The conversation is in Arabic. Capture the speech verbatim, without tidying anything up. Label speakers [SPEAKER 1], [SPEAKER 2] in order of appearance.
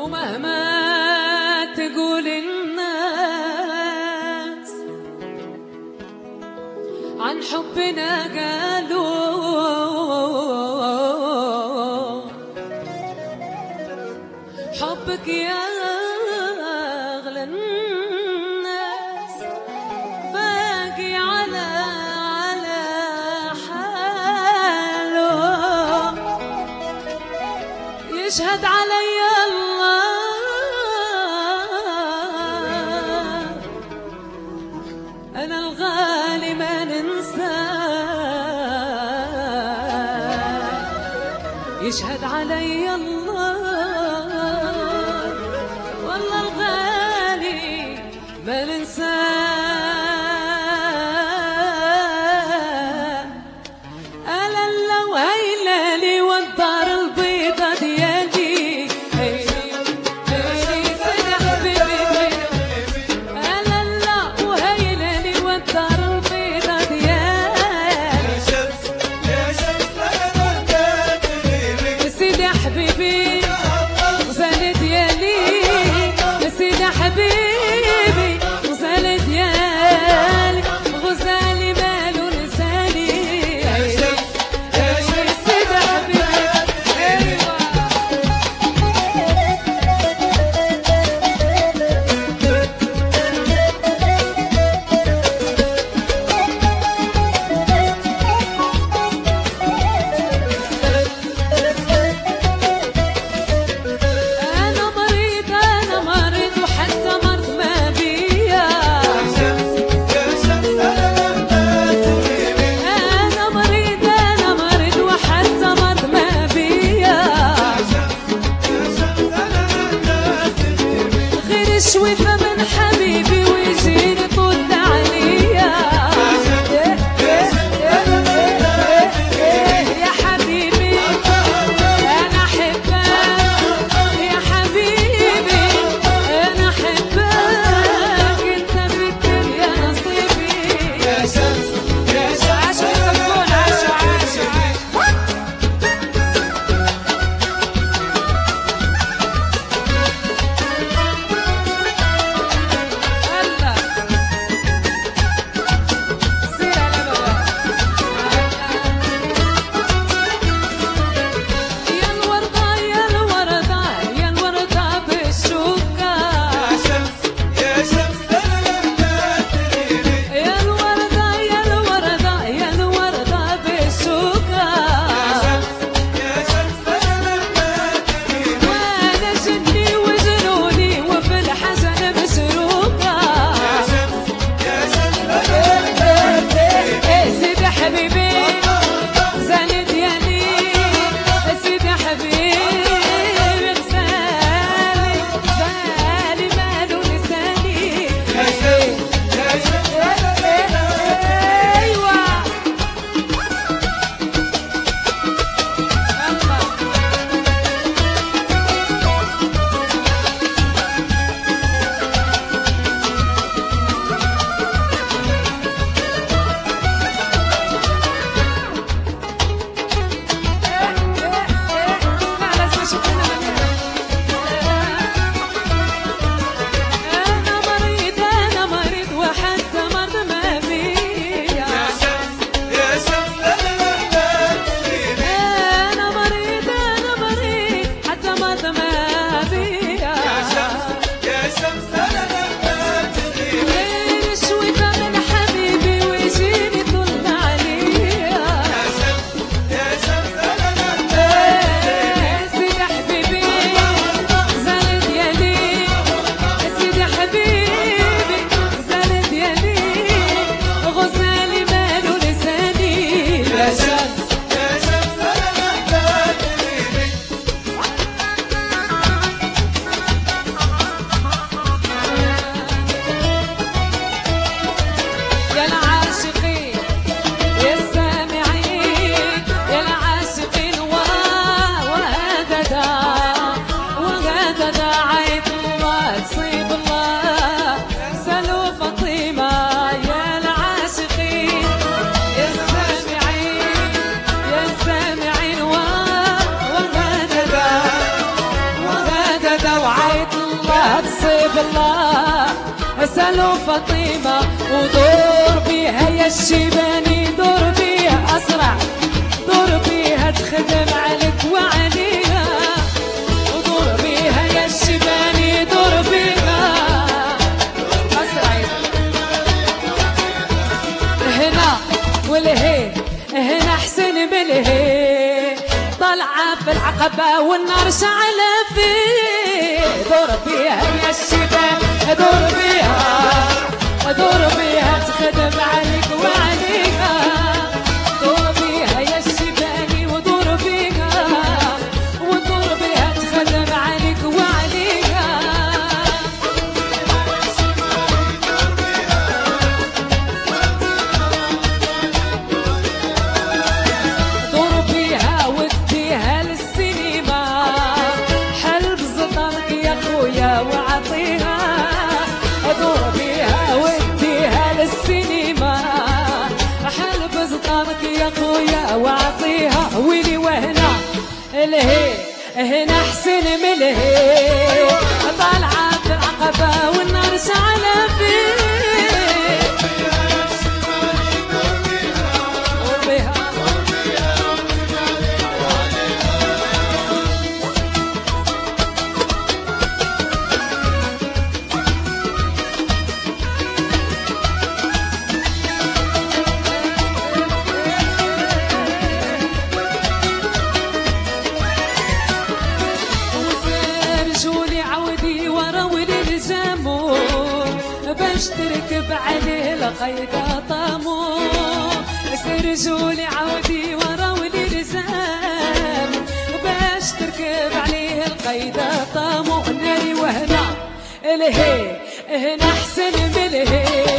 [SPEAKER 1] ومهما تقول الناس عن حبنا قالوا حبك يا أغلى الناس باقي على على حاله يشهد علي الله أنا الغالي ما ننساه يشهد علي الله والله الغالي ما ننساه ألا لو هيلالي والدار البيضة ديالي حبيبي غزال ديالي غزالي مالو لساني يا سيدي حبيبي ايوا انا مريض انا مريض وحتى شويفة من حبيبي ويجيني طول عليا يا حبيبي أنا أحبك يا حبيبي أنا أحبك أنت بتر يا نصيبي يا شمس يا شمس عاشوا يسمون عاشوا عاشوا بيها تصيب الله سالوا فاطمة ودور بيها يا الشيباني دور بيها أسرع دور بيها تخدم عليك وعليها ودور بيها يا الشيباني دور بيها أسرع هنا والهي هنا حسن بالهي طلعة في العقبة والنار شعلة فيه دور بيها يا الشباب دور بيها دور بيها تخدم عليك وعليها دور بيها يا الشباني ودور بيها ودور بيها تخدم عليك وعليها دور بيها وديها للسينما حلب زطرك يا خويا وعطيها دور بيها وديها للسينما حلب زطرك يا خويا وعطيها ويلي وهنا الهي هنا حسن ملهي طالعة في العقبة والنار شعلة فيه باش تركب عليه القيدة طامو سرجولي عودي ورا ولي لزام باش تركب عليه القيدة طامو ناري وهنا الهي هنا حسن بالهي